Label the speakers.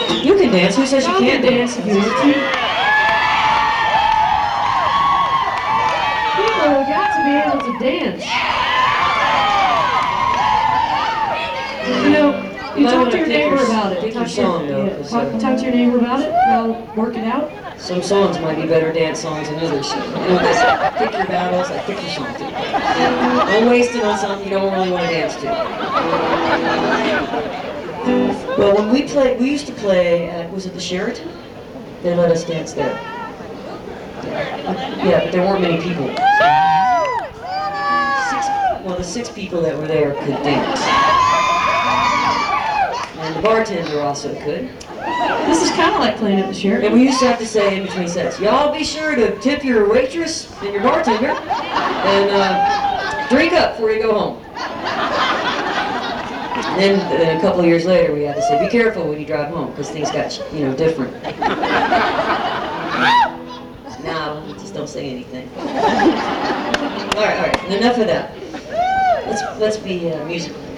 Speaker 1: You can dance. Who says you
Speaker 2: Y'all
Speaker 1: can't
Speaker 2: can dance if you want to. People have got to be able to dance. You know, you
Speaker 1: might
Speaker 2: talk
Speaker 1: wanna
Speaker 2: to your
Speaker 1: pick
Speaker 2: neighbor
Speaker 1: your-
Speaker 2: about it.
Speaker 1: pick your
Speaker 2: Talk to
Speaker 1: song, though,
Speaker 2: yeah,
Speaker 1: 'cause,
Speaker 2: talk to your neighbor about it. Y'all work it out.
Speaker 1: Some songs might be better dance songs than others. You know what they say? Pick your battles, like pick your song too. Don't waste it on something you don't really want to dance to. Well, when we played, we used to play at, was it the Sheraton? They let us dance there. Yeah, but there weren't many people. The 6 people that were there could dance. And the bartender also could.
Speaker 2: This is kind of like playing at the Sheraton.
Speaker 1: And we used to have to say in between sets, y'all be sure to tip your waitress and your bartender, and drink up before you go home. And then a couple of years later, we had to say, be careful when you drive home, because things got, different. No, just don't say anything. All right, enough of that. Let's be musical.